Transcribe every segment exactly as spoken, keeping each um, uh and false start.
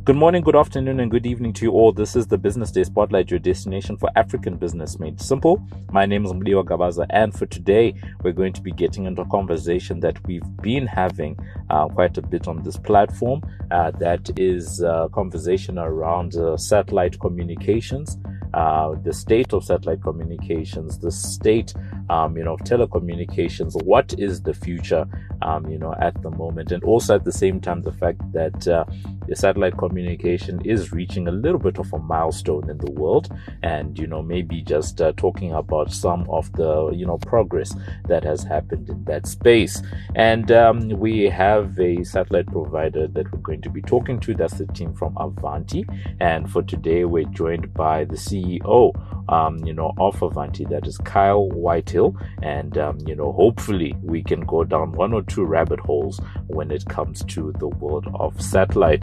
Good morning, good afternoon, and good evening to you all. This is the Business Day Spotlight, your destination for African business made simple. My name is Mliwa Gabaza, and for today, we're going to be getting into a conversation that we've been having uh, quite a bit on this platform. Uh, that is a conversation around uh, satellite communications, uh, the state of satellite communications, the state, um, you know, of telecommunications. What is the future, um, you know, at the moment, and also at the same time, the fact that uh, the satellite communication is reaching a little bit of a milestone in the world, and you know maybe just uh, talking about some of the you know progress that has happened in that space. And um, we have a satellite provider that we're going to be talking to. That's the team from Avanti, and for today we're joined by the C E O um, you know of Avanti, that is Kyle Whitehill, and um, you know hopefully we can go down one or two rabbit holes when it comes to the world of satellite.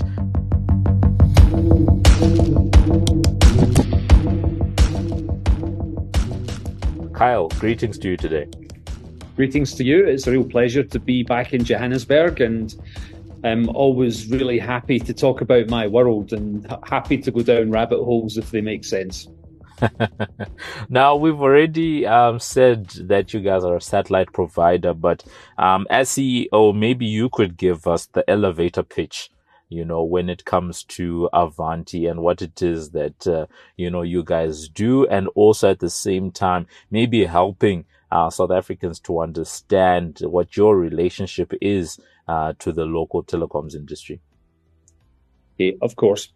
Kyle, greetings to you today. Greetings to you. It's a real pleasure to be back in Johannesburg, and I'm always really happy to talk about my world and happy to go down rabbit holes if they make sense. Now, we've already um, said that you guys are a satellite provider, but um, as C E O, maybe you could give us the elevator pitch, you know, when it comes to Avanti and what it is that, uh, you know, you guys do, and also at the same time, maybe helping uh, South Africans to understand what your relationship is uh, to the local telecoms industry. Okay, of course.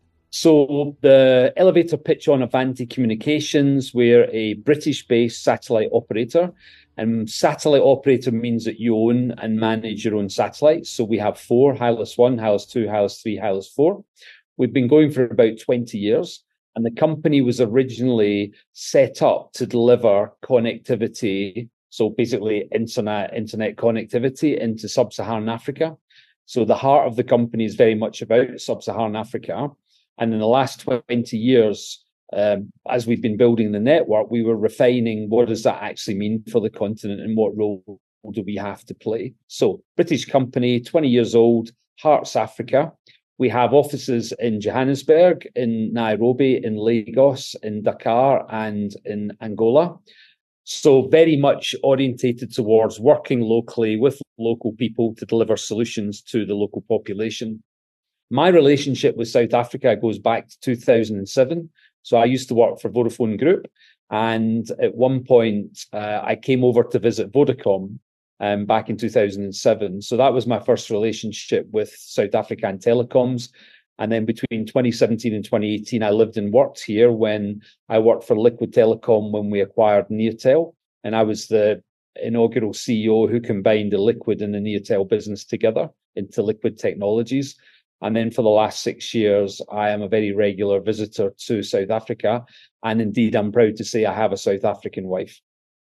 So the elevator pitch on Avanti Communications, we're a British-based satellite operator. And satellite operator means that you own and manage your own satellites. So we have four, Hylas one, Hylas two, Hylas three, Hylas four. We've been going for about twenty years. And the company was originally set up to deliver connectivity. So basically internet, internet connectivity into sub-Saharan Africa. So the heart of the company is very much about sub-Saharan Africa. And in the last twenty years, um, as we've been building the network, we were refining what does that actually mean for the continent and what role do we have to play. So British company, twenty years old, Hearts Africa. We have offices in Johannesburg, in Nairobi, in Lagos, in Dakar, and in Angola. So very much orientated towards working locally with local people to deliver solutions to the local population. My relationship with South Africa goes back to two thousand seven. So I used to work for Vodafone Group. And at one point, uh, I came over to visit Vodacom um, back in two thousand seven. So that was my first relationship with South African telecoms. And then between twenty seventeen and twenty eighteen, I lived and worked here when I worked for Liquid Telecom when we acquired Neotel. And I was the inaugural C E O who combined the Liquid and the Neotel business together into Liquid Technologies. And then for the last six years, I am a very regular visitor to South Africa. And indeed, I'm proud to say I have a South African wife.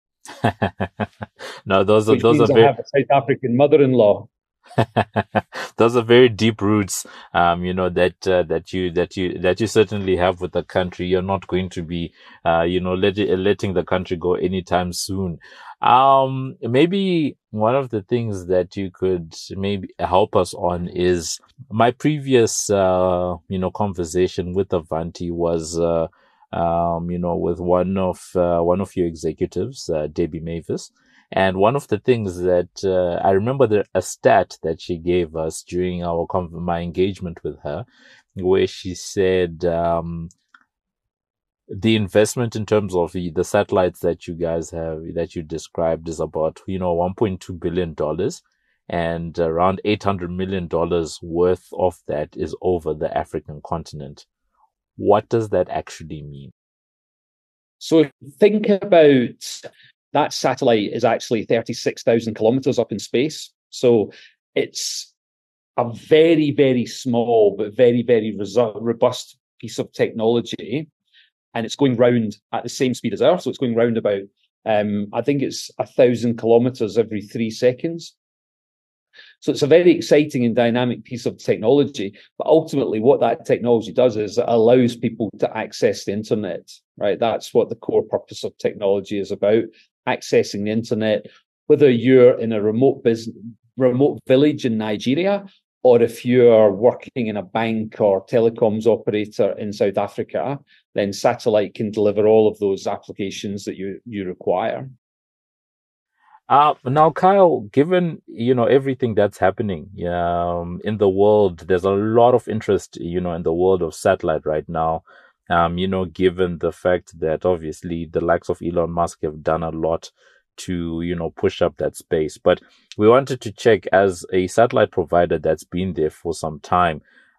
No, those are Which those means are I very have a South African mother-in-law. those are very deep roots, um, you know, that uh, that you that you that you certainly have with the country. You're not going to be, uh, you know, let, letting the country go anytime soon. Um, maybe one of the things that you could maybe help us on is my previous, uh, you know, conversation with Avanti was, uh, um, you know, with one of uh, one of your executives, uh, Debbie Mavis. And one of the things that uh, I remember the, a stat that she gave us during our my engagement with her, where she said um, the investment in terms of the, the satellites that you guys have, that you described, is about, you know, one point two billion dollars, and around eight hundred million dollars worth of that is over the African continent. What does that actually mean? So think about that satellite is actually thirty-six thousand kilometers up in space. So it's a very, very small, but very, very resu- robust piece of technology. And it's going round at the same speed as Earth. So it's going round about, um, I think it's a thousand kilometers every three seconds. So it's a very exciting and dynamic piece of technology. But ultimately, what that technology does is it allows people to access the internet, right? That's what the core purpose of technology is about, accessing the internet, whether you're in a remote business, remote village in Nigeria, or if you're working in a bank or telecoms operator in South Africa, then satellite can deliver all of those applications that you, you require. Uh, now, Kyle, given, you know, everything that's happening um, in the world, there's a lot of interest, you know, in the world of satellite right now. Um, you know, given the fact that obviously the likes of Elon Musk have done a lot to, you know, push up that space. But we wanted to check, as a satellite provider that's been there for some time,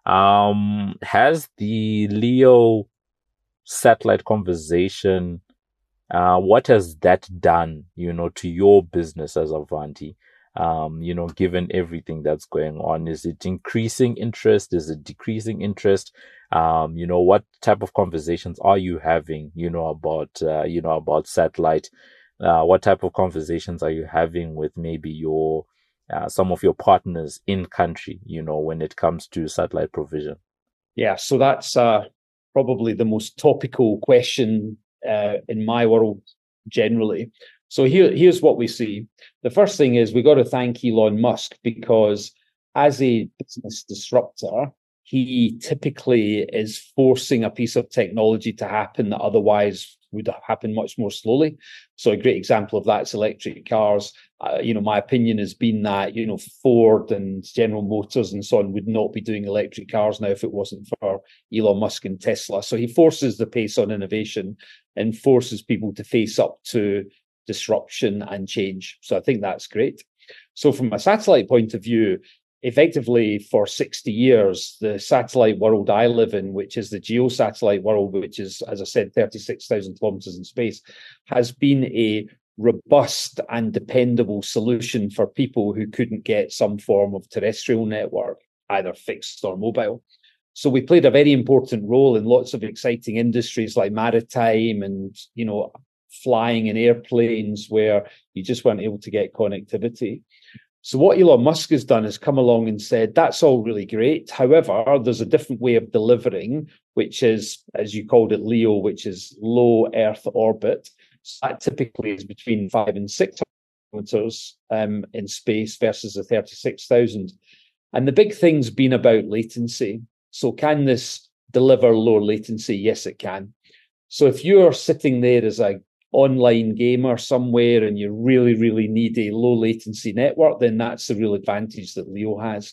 um, has the LEO satellite conversation, uh, what has that done, you know, to your business as Avanti? Um, you know, given everything that's going on, is it increasing interest? Is it decreasing interest? Um, you know, what type of conversations are you having, you know, about, uh, you know, about satellite? Uh, what type of conversations are you having with maybe your, uh, some of your partners in country, you know, when it comes to satellite provision? Yeah, so that's uh, probably the most topical question uh, in my world generally. So here, here's what we see. The first thing is we got to thank Elon Musk, because as a business disruptor, he typically is forcing a piece of technology to happen that otherwise would happen much more slowly. So a great example of that is electric cars. Uh, you know, my opinion has been that, you know, Ford and General Motors and so on would not be doing electric cars now if it wasn't for Elon Musk and Tesla. So he forces the pace on innovation and forces people to face up to disruption and change. So I think that's great. So from a satellite point of view, effectively for sixty years, the satellite world I live in, which is the geosatellite world, which is, as I said, thirty-six thousand kilometers in space, has been a robust and dependable solution for people who couldn't get some form of terrestrial network, either fixed or mobile. So we played a very important role in lots of exciting industries like maritime and, you know, flying in airplanes where you just weren't able to get connectivity. So what Elon Musk has done is come along and said, that's all really great. However, there's a different way of delivering, which is, as you called it, LEO, which is low Earth orbit. So that typically is between five and six kilometers um, in space versus the thirty-six thousand. And the big thing's been about latency. So can this deliver low latency? Yes, it can. So if you're sitting there as a online gamer somewhere and you really, really need a low latency network, then that's the real advantage that LEO has.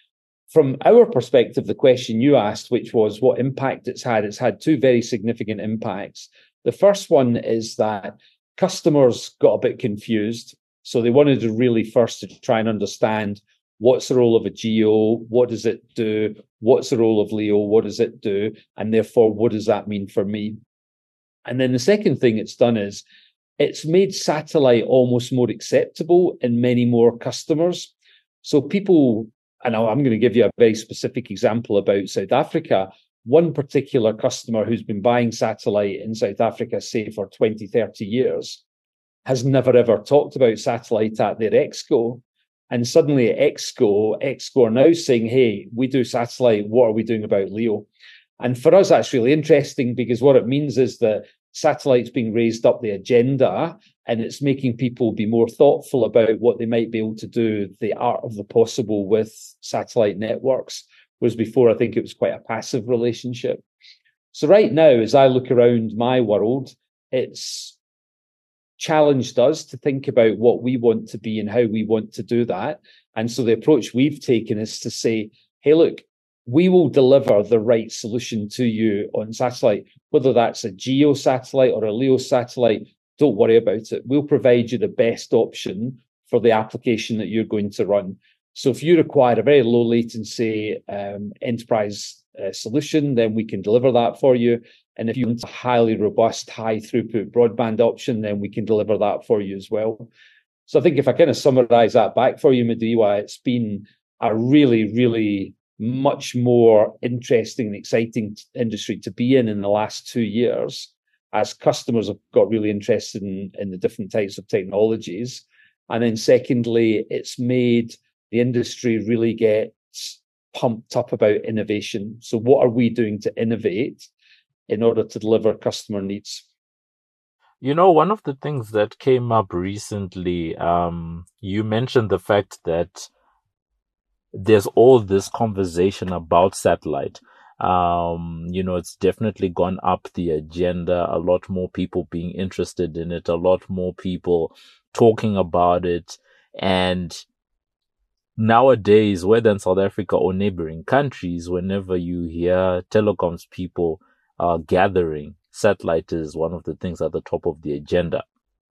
From our perspective, the question you asked, which was what impact it's had, it's had two very significant impacts. The first one is that customers got a bit confused. So they wanted to really first to try and understand what's the role of a geo, what does it do, what's the role of LEO, what does it do, and therefore, what does that mean for me? And then the second thing it's done is it's made satellite almost more acceptable in many more customers. So people, and I'm going to give you a very specific example about South Africa. One particular customer who's been buying satellite in South Africa, say for twenty, thirty years, has never ever talked about satellite at their exco. And suddenly at exco, exco are now saying, hey, we do satellite, what are we doing about LEO? And for us, that's really interesting, because what it means is that satellite's being raised up the agenda, and it's making people be more thoughtful about what they might be able to do, the art of the possible with satellite networks, whereas before I think it was quite a passive relationship. So right now, as I look around my world, it's challenged us to think about what we want to be and how we want to do that. And so the approach we've taken is to say, hey, look, we will deliver the right solution to you on satellite, whether that's a geo satellite or a LEO satellite. Don't worry about it. We'll provide you the best option for the application that you're going to run. So if you require a very low latency um, enterprise uh, solution, then we can deliver that for you. And if you want a highly robust, high throughput broadband option, then we can deliver that for you as well. So I think if I kind of summarize that back for you, Madiwa, it's been a really, really much more interesting and exciting industry to be in in the last two years, as customers have got really interested in, in the different types of technologies. And then secondly, it's made the industry really get pumped up about innovation. So what are we doing to innovate in order to deliver customer needs? You know, one of the things that came up recently, um, you mentioned the fact that there's all this conversation about satellite. Um, you know, it's definitely gone up the agenda, a lot more people being interested in it, a lot more people talking about it. And nowadays, whether in South Africa or neighboring countries, whenever you hear telecoms people uh, gathering, satellite is one of the things at the top of the agenda.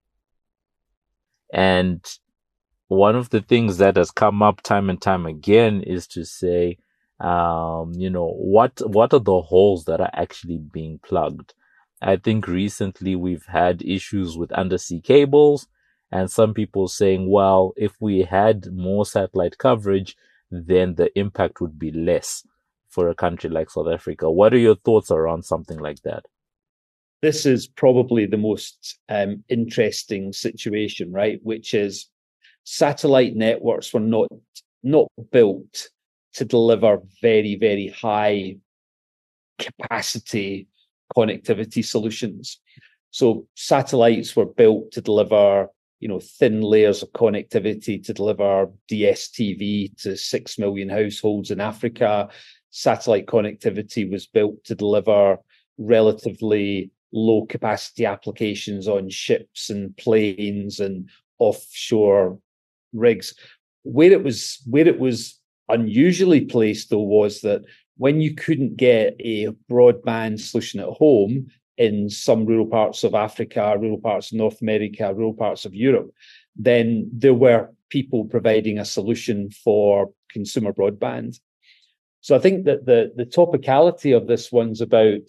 And one of the things that has come up time and time again is to say, um, you know, what what are the holes that are actually being plugged? I think recently we've had issues with undersea cables, and some people saying, well, if we had more satellite coverage, then the impact would be less for a country like South Africa. What are your thoughts around something like that? This is probably the most um, interesting situation, right? Which is satellite networks were not not built to deliver very, very high capacity connectivity solutions. So satellites were built to deliver, you know, thin layers of connectivity to deliver D S T V to six million households in Africa. Satellite connectivity was built to deliver relatively low capacity applications on ships and planes and offshore rigs. Where it was, where it was unusually placed, though, was that when you couldn't get a broadband solution at home in some rural parts of Africa, rural parts of North America, rural parts of Europe, then there were people providing a solution for consumer broadband. So I think that the, the topicality of this one's about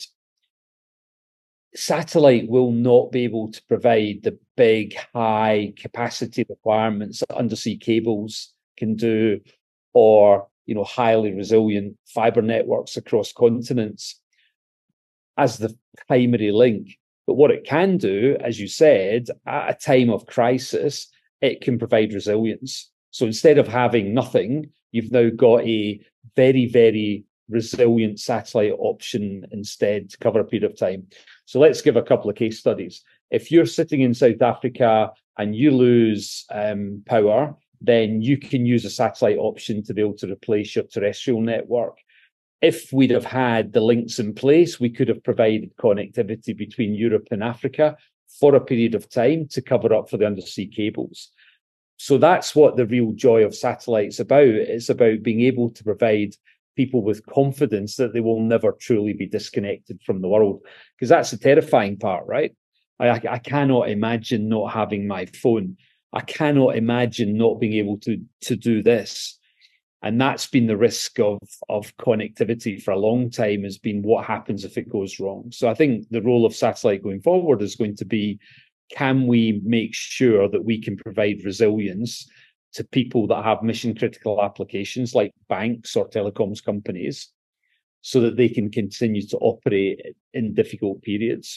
satellite will not be able to provide the big, high capacity requirements that undersea cables can do, or, you know, highly resilient fiber networks across continents as the primary link. But what it can do, as you said, at a time of crisis, it can provide resilience. So instead of having nothing, you've now got a very, very resilient satellite option instead to cover a period of time. So let's give a couple of case studies. If you're sitting in South Africa and you lose um, power, then you can use a satellite option to be able to replace your terrestrial network. If we'd have had the links in place, we could have provided connectivity between Europe and Africa for a period of time to cover up for the undersea cables. So that's what the real joy of satellite's about. It's about being able to provide people with confidence that they will never truly be disconnected from the world, because that's the terrifying part, right? I, I cannot imagine not having my phone. I cannot imagine not being able to, to do this. And that's been the risk of, of connectivity for a long time, has been what happens if it goes wrong. So I think the role of satellite going forward is going to be, can we make sure that we can provide resilience to people that have mission critical applications like banks or telecoms companies, so that they can continue to operate in difficult periods?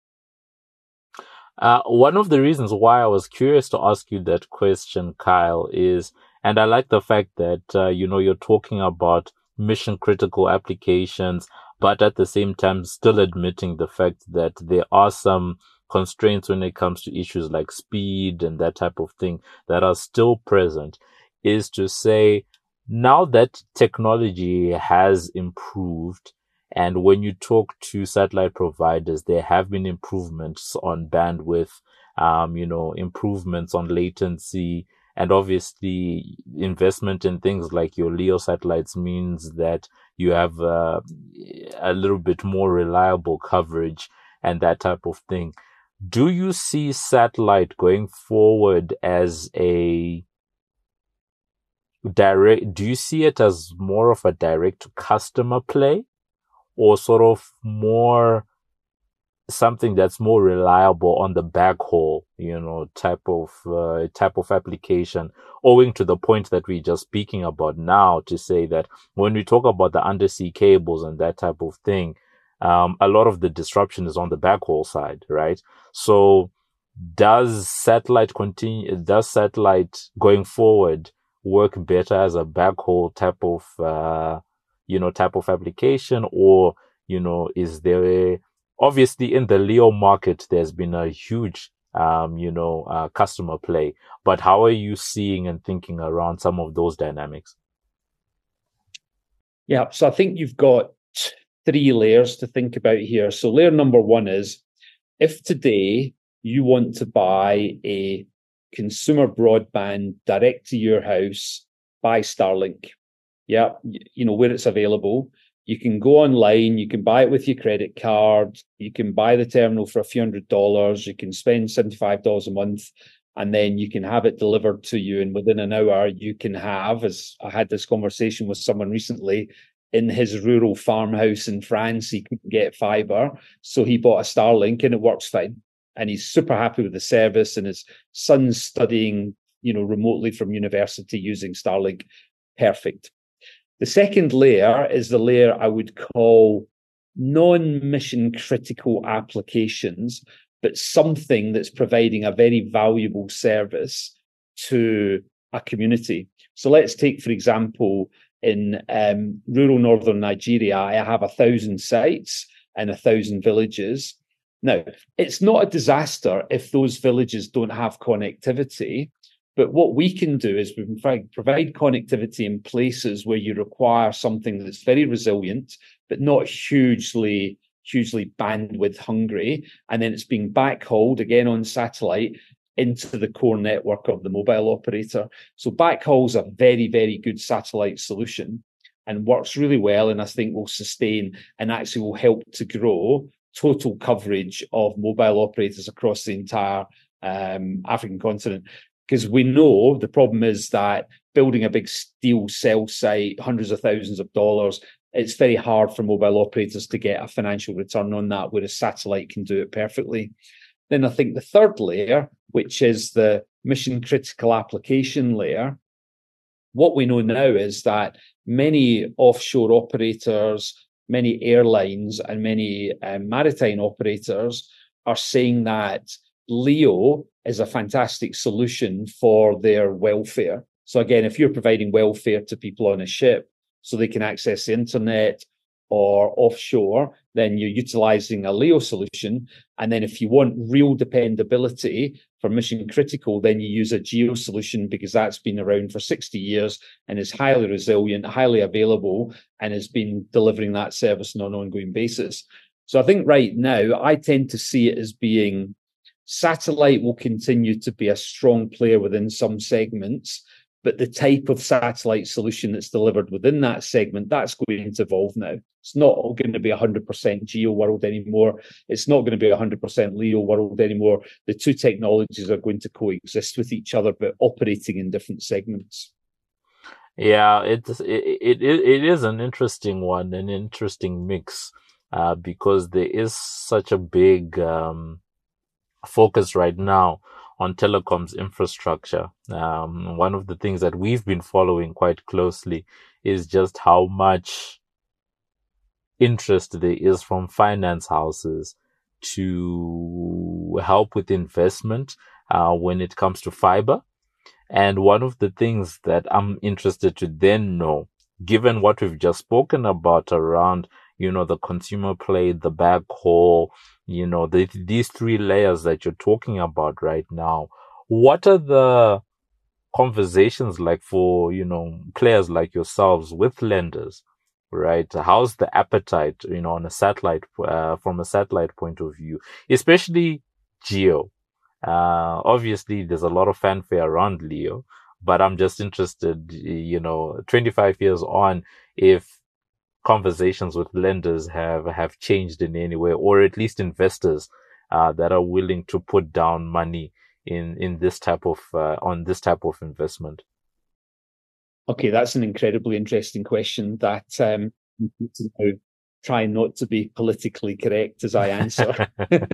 Uh, one of the reasons why I was curious to ask you that question, Kyle, is, and I like the fact that, uh, you know, you're talking about mission critical applications, but at the same time, still admitting the fact that there are some constraints when it comes to issues like speed and that type of thing that are still present, is to say, now that technology has improved, and when you talk to satellite providers, there have been improvements on bandwidth, um, you know, improvements on latency, and obviously investment in things like your LEO satellites means that you have uh, a little bit more reliable coverage and that type of thing. Do you see satellite going forward as a direct, do you see it as more of a direct customer play, or sort of more something that's more reliable on the backhaul, you know, type of uh, type of application, owing to the point that we're just speaking about now, to say that when we talk about the undersea cables and that type of thing, um, a lot of the disruption is on the backhaul side, right? So does satellite continue, does satellite going forward work better as a backhaul type of, uh, you know, type of application? Or, you know, is there a, obviously in the LEO market, there's been a huge, um, you know, uh, customer play, but how are you seeing and thinking around some of those dynamics? Yeah, so I think you've got three layers to think about here. So layer number one is, if today you want to buy a consumer broadband direct to your house, buy Starlink. Yeah, you know, where it's available. You can go online, you can buy it with your credit card, you can buy the terminal for a few hundred dollars, you can spend seventy-five dollars a month, and then you can have it delivered to you. And within an hour, you can have, as I had this conversation with someone recently, in his rural farmhouse in France, he couldn't get fiber. So he bought a Starlink and it works fine. And he's super happy with the service, and his son's studying, you know, remotely from university using Starlink. Perfect. The second layer is the layer I would call non-mission critical applications, but something that's providing a very valuable service to a community. So let's take, for example, in um, rural northern Nigeria, I have a thousand sites and a thousand villages. Now, it's not a disaster if those villages don't have connectivity, but what we can do is we can provide connectivity in places where you require something that's very resilient, but not hugely, hugely bandwidth hungry. And then it's being backhauled again on satellite into the core network of the mobile operator. So backhaul's a very, very good satellite solution and works really well, and I think will sustain and actually will help to grow total coverage of mobile operators across the entire um, African continent. Because we know the problem is that building a big steel cell site, hundreds of thousands of dollars, it's very hard for mobile operators to get a financial return on that, whereas satellite can do it perfectly. Then I think the third layer, which is the mission critical application layer, what we know now is that many offshore operators, many airlines, and many um, maritime operators are saying that LEO is a fantastic solution for their welfare. So again, if you're providing welfare to people on a ship so they can access the internet or offshore, then you're utilizing a LEO solution. And then if you want real dependability for mission critical, then you use a GEO solution, because that's been around for sixty years and is highly resilient, highly available, and has been delivering that service on an ongoing basis. So I think right now, I tend to see it as being satellite will continue to be a strong player within some segments, but the type of satellite solution that's delivered within that segment, that's going to evolve now. It's not going to be a one hundred percent GEO world anymore. It's not going to be a one hundred percent LEO world anymore. The two technologies are going to coexist with each other, but operating in different segments. Yeah, it's, it, it, it is an interesting one, an interesting mix, uh, because there is such a big um, focus right now on telecoms infrastructure. Um, one of the things that we've been following quite closely is just how much interest there is from finance houses to help with investment uh, when it comes to fiber. And one of the things that I'm interested to then know, given what we've just spoken about around, you know, the consumer play, the backhaul, you know, the, these three layers that you're talking about right now, what are the conversations like for, you know, players like yourselves with lenders, right? How's the appetite, you know, on a satellite, uh, from a satellite point of view, especially GEO? Uh, obviously there's a lot of fanfare around LEO, but I'm just interested, you know, twenty-five years on, if conversations with lenders have, have changed in any way, or at least investors, uh, that are willing to put down money in, in this type of, uh, on this type of investment. Okay, that's an incredibly interesting question that, um, I try not to be politically correct as I answer.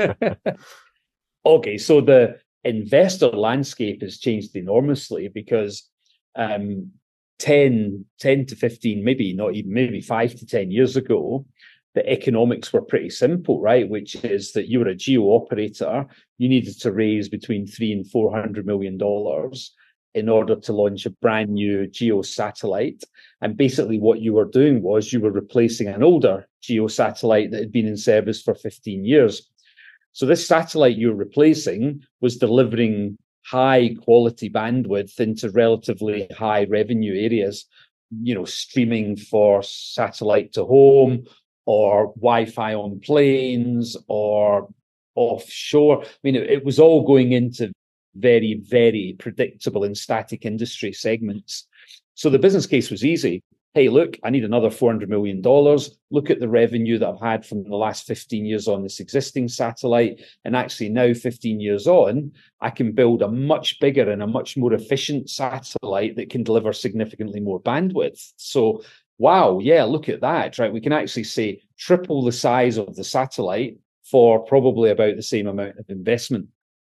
Okay, so the investor landscape has changed enormously, because um, ten, ten to fifteen, maybe not even, maybe five to ten years ago, the economics were pretty simple, right? Which is that you were a GEO operator, you needed to raise between three and four hundred million dollars in order to launch a brand new GEO satellite. And basically what you were doing was you were replacing an older GEO satellite that had been in service for fifteen years. So this satellite you're replacing was delivering high quality bandwidth into relatively high revenue areas. you know, streaming for satellite to home, or Wi-Fi on planes, or offshore. I mean, it, it was all going into very, very predictable and static industry segments. So the business case was easy. Hey, look, I need another four hundred million dollars. Look at the revenue that I've had from the last fifteen years on this existing satellite. And actually now, fifteen years on, I can build a much bigger and a much more efficient satellite that can deliver significantly more bandwidth. So, wow, yeah, look at that, right? We can actually say triple the size of the satellite for probably about the same amount of investment.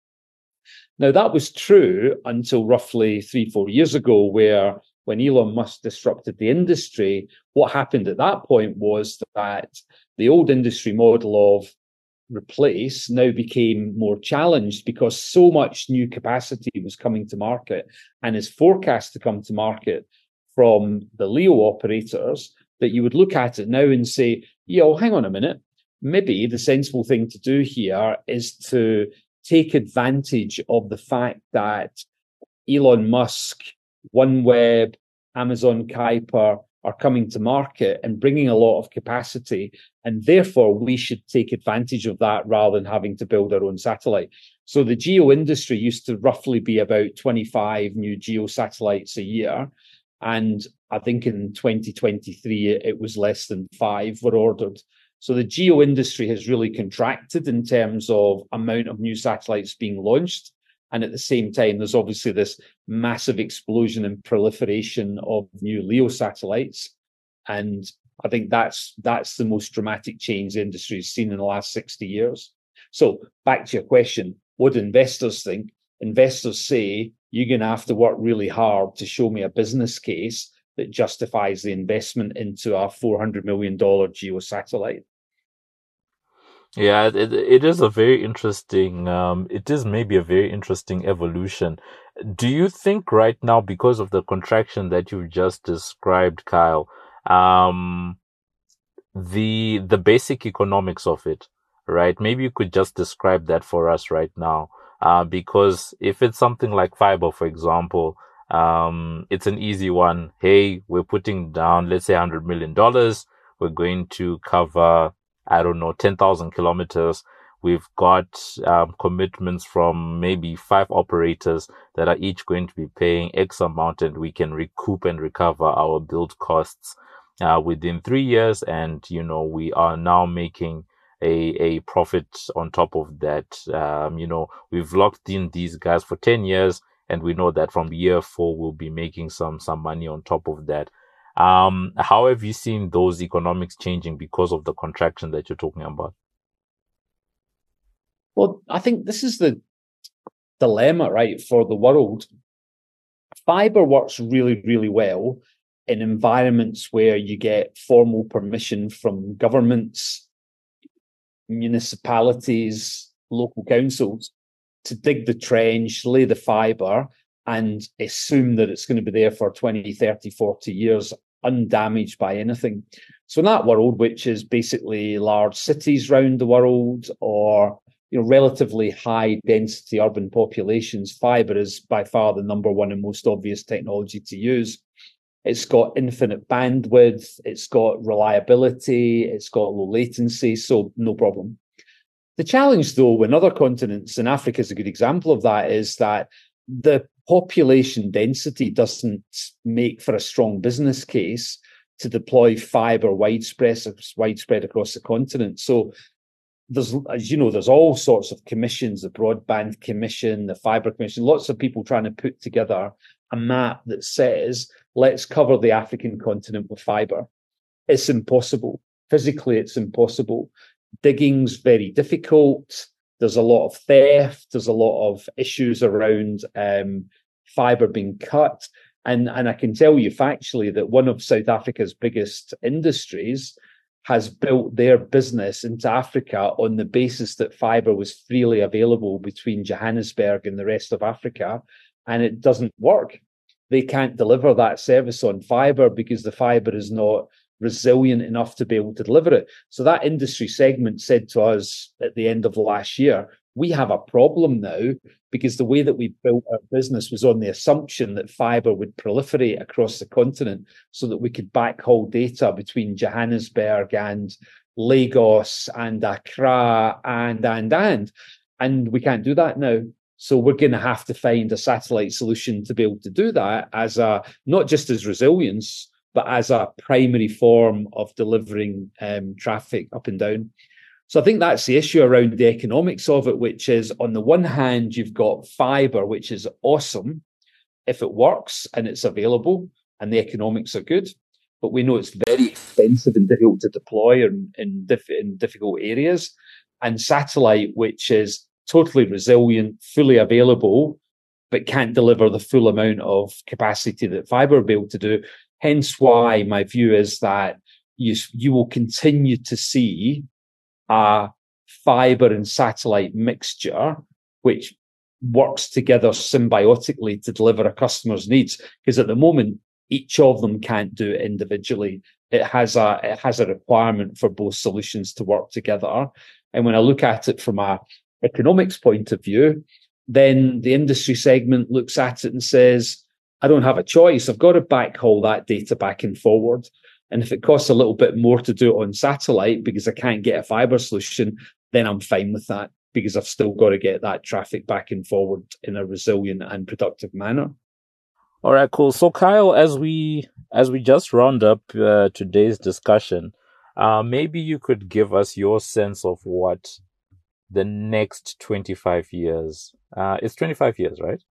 Now, that was true until roughly three, four years ago, where when Elon Musk disrupted the industry, what happened at that point was that the old industry model of replace now became more challenged because so much new capacity was coming to market and is forecast to come to market from the LEO operators that you would look at it now and say, yo, hang on a minute. Maybe the sensible thing to do here is to take advantage of the fact that Elon Musk, OneWeb, Amazon Kuiper are coming to market and bringing a lot of capacity. And therefore, we should take advantage of that rather than having to build our own satellite. So the geo industry used to roughly be about twenty-five new geo satellites a year. And I think in twenty twenty-three, it was less than five were ordered. So the geo industry has really contracted in terms of amount of new satellites being launched. And at the same time, there's obviously this massive explosion and proliferation of new LEO satellites. And I think that's that's the most dramatic change the industry has seen in the last sixty years. So back to your question, what do investors think? Investors say, you're going to have to work really hard to show me a business case that justifies the investment into a four hundred million dollars geo satellite. Yeah, it it is a very interesting, um, it is maybe a very interesting evolution. Do you think right now, because of the contraction that you've just described, Kyle, um, the the basic economics of it, right? Maybe you could just describe that for us right now. Uh, because if it's something like fiber, for example, um, it's an easy one. Hey, we're putting down, let's say, one hundred million dollars. We're going to cover, I don't know, ten thousand kilometers. We've got um, commitments from maybe five operators that are each going to be paying X amount, and we can recoup and recover our build costs uh, within three years. And, you know, we are now making a, a profit on top of that. Um, you know, we've locked in these guys for ten years, and we know that from year four, we'll be making some, some money on top of that. Um, how have you seen those economics changing because of the contraction that you're talking about? Well, I think this is the dilemma, right, for the world. Fiber works really, really well in environments where you get formal permission from governments, municipalities, local councils to dig the trench, lay the fiber, and assume that it's going to be there for twenty, thirty, forty years, undamaged by anything. So in that world, which is basically large cities around the world, or you know, relatively high density urban populations, fiber is by far the number one and most obvious technology to use. It's got infinite bandwidth, it's got reliability, it's got low latency, so no problem. The challenge, though, in other continents, and Africa is a good example of that, is that the population density doesn't make for a strong business case to deploy fiber widespread, widespread across the continent. So there's, as you know, there's all sorts of commissions, the Broadband Commission, the Fiber Commission, lots of people trying to put together a map that says, let's cover the African continent with fiber. It's impossible. Physically, it's impossible. Digging's very difficult. There's a lot of theft. There's a lot of issues around um, fiber being cut. And, and I can tell you factually that one of South Africa's biggest industries has built their business into Africa on the basis that fiber was freely available between Johannesburg and the rest of Africa, and it doesn't work. They can't deliver that service on fiber because the fiber is not resilient enough to be able to deliver it. So that industry segment said to us at the end of last year, we have a problem now because the way that we built our business was on the assumption that fiber would proliferate across the continent so that we could backhaul data between Johannesburg and Lagos and Accra and, and, and. And we can't do that now. So we're going to have to find a satellite solution to be able to do that as a, not just as resilience, but as a primary form of delivering um, traffic up and down. So I think that's the issue around the economics of it, which is on the one hand, you've got fiber, which is awesome if it works and it's available and the economics are good. But we know it's very expensive and difficult to deploy in, in, diff- in difficult areas. And satellite, which is totally resilient, fully available, but can't deliver the full amount of capacity that fiber will be able to do. Hence why my view is that you, you will continue to see a fiber and satellite mixture, which works together symbiotically to deliver a customer's needs. Because at the moment, each of them can't do it individually. It has a, it has a requirement for both solutions to work together. And when I look at it from a economics point of view, then the industry segment looks at it and says, I don't have a choice. I've got to backhaul that data back and forward. And if it costs a little bit more to do it on satellite because I can't get a fiber solution, then I'm fine with that because I've still got to get that traffic back and forward in a resilient and productive manner. All right, cool. So Kyle, as we as we just round up uh, today's discussion, uh, maybe you could give us your sense of what the next twenty-five years, uh, it's twenty-five years, right?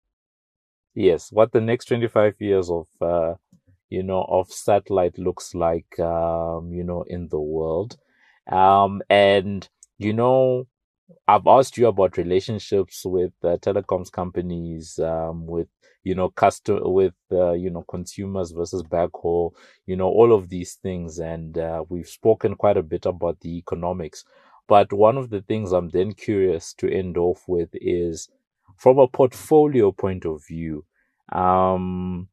Yes, what the next twenty-five years of, uh, you know, of satellite looks like, um, you know, in the world. Um, and, you know, I've asked you about relationships with uh, telecoms companies, um, with, you know, custom, with, uh, you know, consumers versus backhaul, you know, all of these things. And uh, we've spoken quite a bit about the economics. But one of the things I'm then curious to end off with is, from a portfolio point of view, um,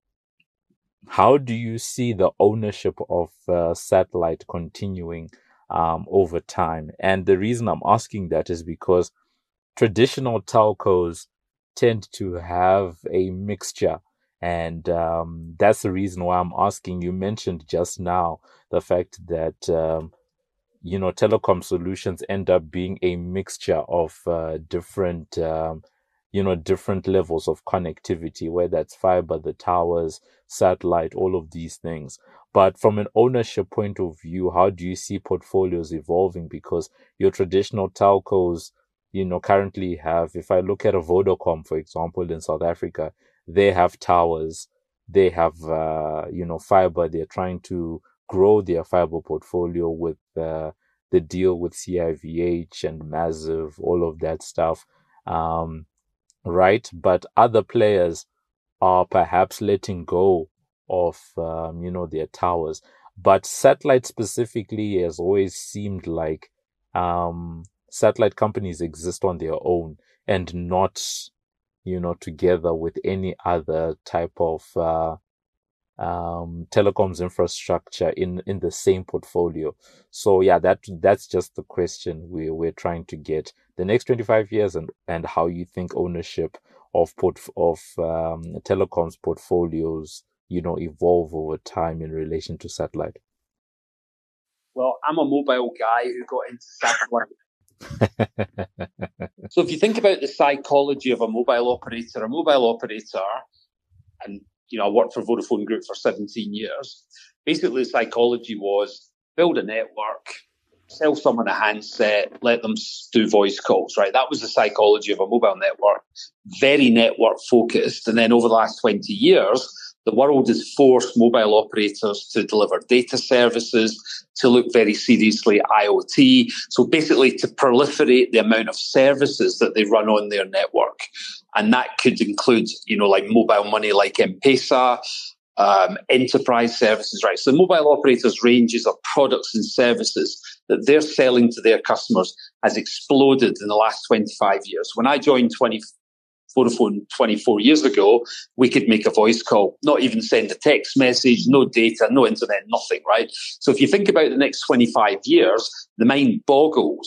how do you see the ownership of uh, satellite continuing um, over time? And the reason I'm asking that is because traditional telcos tend to have a mixture. And um, that's the reason why I'm asking. You mentioned just now the fact that, um, you know, telecom solutions end up being a mixture of uh, different, um, you know, different levels of connectivity, whether that's fiber, the towers, satellite, all of these things. But from an ownership point of view, how do you see portfolios evolving? Because your traditional telcos, you know, currently have, if I look at a Vodacom, for example, in South Africa, they have towers, they have, uh, you know, fiber. They're trying to grow their fiber portfolio with uh, the deal with C I V H and Massive, all of that stuff. Um, right. But other players are perhaps letting go of, um, you know, their towers. But satellite specifically has always seemed like, um, satellite companies exist on their own and not, you know, together with any other type of, uh, um, telecoms infrastructure in, in the same portfolio. So yeah, that, that's just the question we we're trying to get the next twenty-five years and, and how you think ownership of port, of, um, telecoms portfolios, you know, evolve over time in relation to satellite. Well, I'm a mobile guy who got into satellite. So if you think about the psychology of a mobile operator, a mobile operator, and you know, I worked for Vodafone Group for seventeen years. Basically, the psychology was build a network, sell someone a handset, let them do voice calls, right? That was the psychology of a mobile network, very network focused. And then over the last twenty years, the world has forced mobile operators to deliver data services, to look very seriously at I O T. So basically to proliferate the amount of services that they run on their network. And that could include, you know, like mobile money like M-Pesa, um, enterprise services, right? So the mobile operators' ranges of products and services that they're selling to their customers has exploded in the last twenty-five years. When I joined twenty Vodafone twenty-four years ago, we could make a voice call, not even send a text message, no data, no internet, nothing, right? So if you think about the next twenty-five years, the mind boggles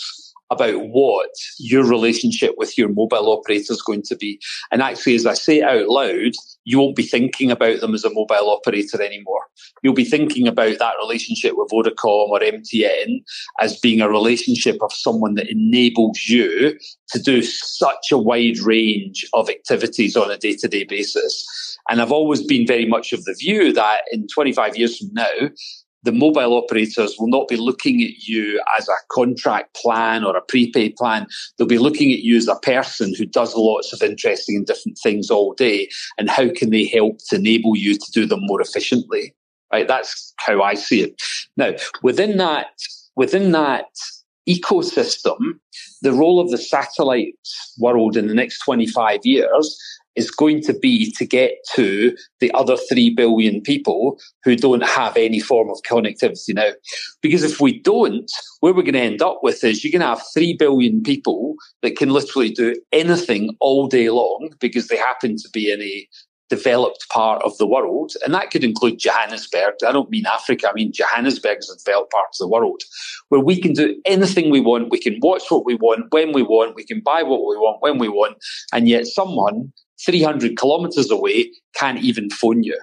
about what your relationship with your mobile operator is going to be. And actually, as I say it out loud, you won't be thinking about them as a mobile operator anymore. You'll be thinking about that relationship with Vodacom or M T N as being a relationship of someone that enables you to do such a wide range of activities on a day-to-day basis. And I've always been very much of the view that in twenty-five years from now, the mobile operators will not be looking at you as a contract plan or a prepaid plan. They'll be looking at you as a person who does lots of interesting and different things all day, and how can they help to enable you to do them more efficiently. Right? That's how I see it. Now, within that, within that ecosystem, the role of the satellite world in the next twenty-five years is going to be to get to the other three billion people who don't have any form of connectivity now. Because if we don't, where we're going to end up with is you're going to have three billion people that can literally do anything all day long because they happen to be in a developed part of the world. And that could include Johannesburg. I don't mean Africa. I mean Johannesburg is a developed part of the world where we can do anything we want. We can watch what we want when we want. We can buy what we want when we want. And yet someone three hundred kilometers away can't even phone you.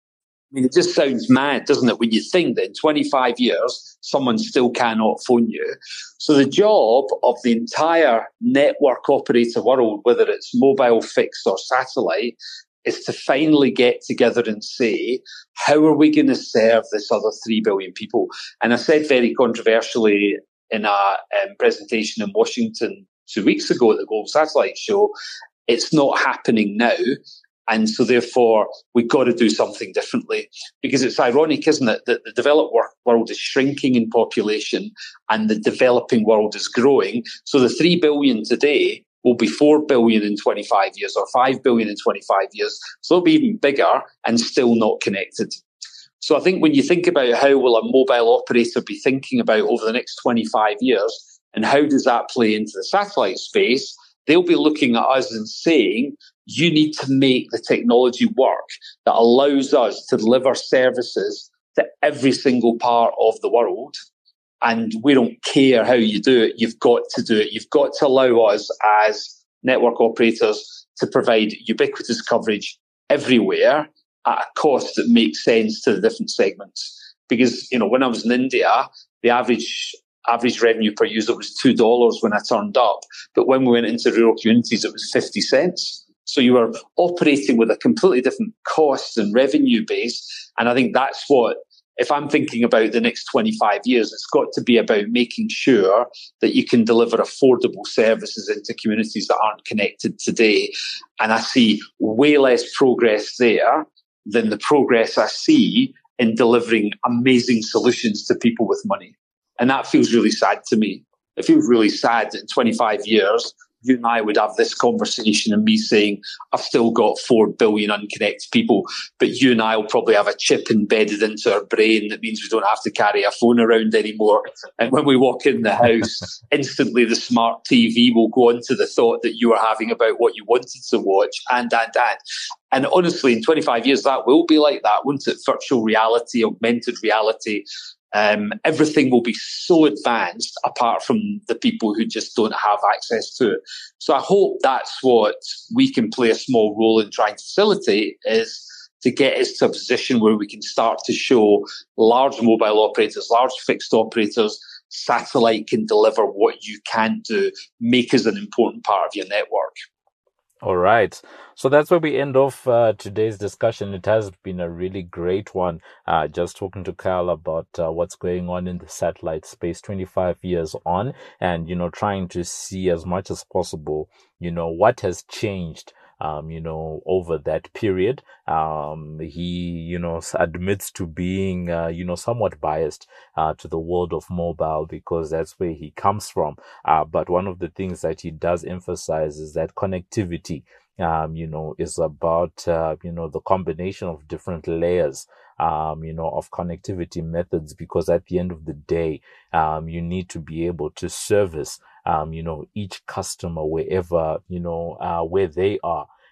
I mean, it just sounds mad, doesn't it, when you think that in twenty-five years, someone still cannot phone you. So the job of the entire network operator world, whether it's mobile, fixed or satellite, is to finally get together and say, how are we going to serve this other three billion people? And I said very controversially in a um, presentation in Washington two weeks ago at the Global Satellite Show, it's not happening now. And so therefore, we've got to do something differently. Because it's ironic, isn't it, that the developed world is shrinking in population and the developing world is growing. So the three billion today will be four billion in twenty-five years or five billion in twenty-five years. So they'll be even bigger and still not connected. So I think when you think about how will a mobile operator be thinking about over the next twenty-five years and how does that play into the satellite space, they'll be looking at us and saying, you need to make the technology work that allows us to deliver services to every single part of the world. And we don't care how you do it. You've got to do it. You've got to allow us as network operators to provide ubiquitous coverage everywhere at a cost that makes sense to the different segments. Because, you know, when I was in India, the average average revenue per user was two dollars when I turned up. But when we went into rural communities, it was fifty cents. So you were operating with a completely different cost and revenue base. And I think that's what, if I'm thinking about the next twenty-five years, it's got to be about making sure that you can deliver affordable services into communities that aren't connected today. And I see way less progress there than the progress I see in delivering amazing solutions to people with money. And that feels really sad to me. It feels really sad that in twenty-five years, you and I would have this conversation and me saying, I've still got four billion unconnected people, but you and I will probably have a chip embedded into our brain that means we don't have to carry a phone around anymore. And when we walk in the house, instantly the smart T V will go on to the thought that you were having about what you wanted to watch, and, and, and. And honestly, in twenty-five years, that will be like that, won't it? Virtual reality, augmented reality. Um, everything will be so advanced apart from the people who just don't have access to it. So I hope that's what we can play a small role in trying to facilitate, is to get us to a position where we can start to show large mobile operators, large fixed operators, satellite can deliver what you can't do, make us an important part of your network. All right. So that's where we end off uh, today's discussion. It has been a really great one. Uh, just talking to Kyle about uh, what's going on in the satellite space twenty-five years on, and, you know, trying to see as much as possible, you know, what has changed Um, you know, over that period. Um, he, you know, admits to being, uh, you know, somewhat biased, uh, to the world of mobile because that's where he comes from. Uh, but one of the things that he does emphasize is that connectivity, um, you know, is about, uh, you know, the combination of different layers, um, you know, of connectivity methods, because at the end of the day, um, you need to be able to service, um, you know, each customer wherever, you know, uh, where they are.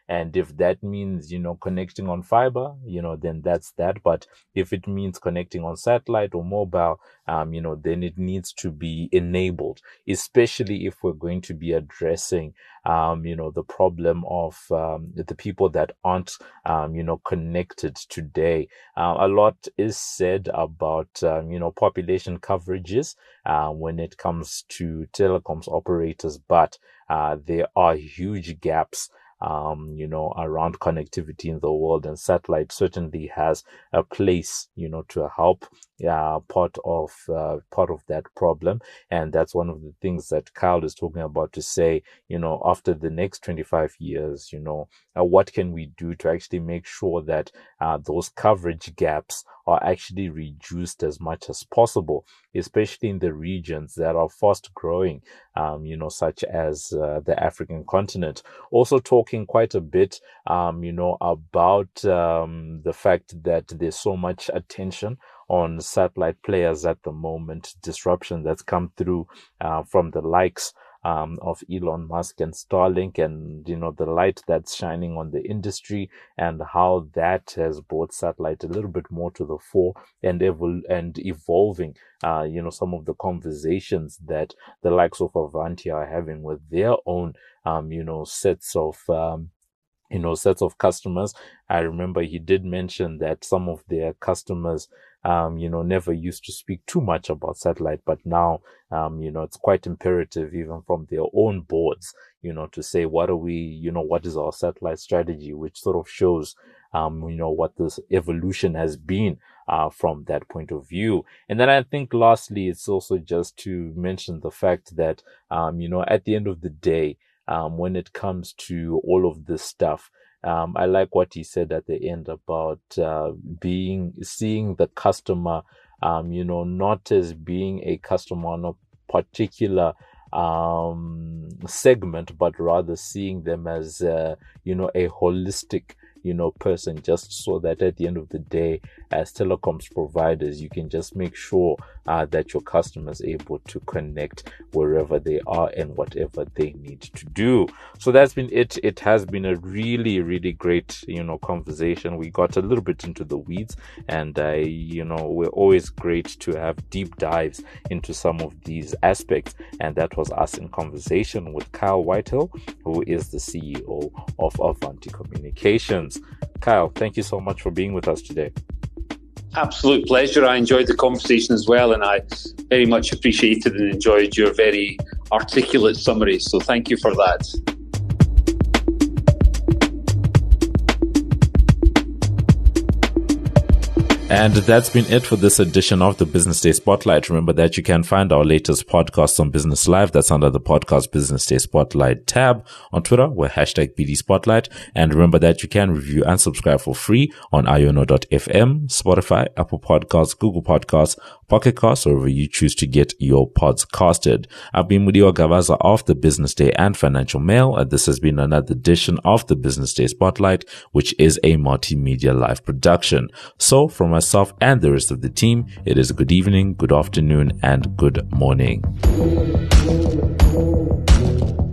And if that means, you know, connecting on fiber, you know, then that's that. But if it means connecting on satellite or mobile, um, you know, then it needs to be enabled, especially if we're going to be addressing, um, you know, the problem of um, the people that aren't, um, you know, connected today. Uh, a lot is said about, um, you know, population coverages uh, when it comes to telecoms operators, but uh, there are huge gaps, um, you know, around connectivity in the world, and satellite certainly has a place, you know, to help uh, part of uh, part of that problem. And that's one of the things that Kyle is talking about, to say, you know, after the next twenty-five years, you know, uh, what can we do to actually make sure that uh, those coverage gaps are actually reduced as much as possible, especially in the regions that are fast growing, um, you know, such as uh, the African continent. Also talking quite a bit, um, you know, about um, the fact that there's so much attention on satellite players at the moment, disruption that's come through uh, from the likes um, of Elon Musk and Starlink, and, you know, the light that's shining on the industry, and how that has brought satellite a little bit more to the fore, and evol- and evolving, uh, you know, some of the conversations that the likes of Avanti are having with their own, um, you know, sets of, um, you know, sets of customers. I remember he did mention that some of their customers, um, you know, never used to speak too much about satellite, but now, um, you know, it's quite imperative even from their own boards, you know, to say, what are we, you know, what is our satellite strategy, which sort of shows, um, you know, what this evolution has been, uh, from that point of view. And then I think lastly, it's also just to mention the fact that, um, you know, at the end of the day, Um, when it comes to all of this stuff, um, I like what he said at the end about uh, being seeing the customer, um, you know, not as being a customer on a particular um, segment, but rather seeing them as, uh, you know, a holistic, you know, person, just so that at the end of the day, as telecoms providers, you can just make sure uh, that your customer is able to connect wherever they are and whatever they need to do. So that's been it. It has been a really, really great, you know, conversation. We got a little bit into the weeds, and uh, you know, we're always great to have deep dives into some of these aspects. And that was us in conversation with Kyle Whitehill, who is the C E O of Avanti Communications. Kyle, thank you so much for being with us today. Absolute pleasure. I enjoyed the conversation as well, and I very much appreciated and enjoyed your very articulate summary. So thank you for that. And that's been it for this edition of the Business Day Spotlight. Remember that you can find our latest podcasts on Business Live. That's under the podcast Business Day Spotlight tab. On Twitter, we're hashtag B D Spotlight. And remember that you can review and subscribe for free on iono dot f m, Spotify, Apple Podcasts, Google Podcasts, Pocket Casts, or wherever you choose to get your pods casted. I've been Mudiwa Gavaza of the Business Day and Financial Mail, and this has been another edition of the Business Day Spotlight, which is a multimedia live production. So from myself and the rest of the team, it is a good evening, good afternoon, and good morning.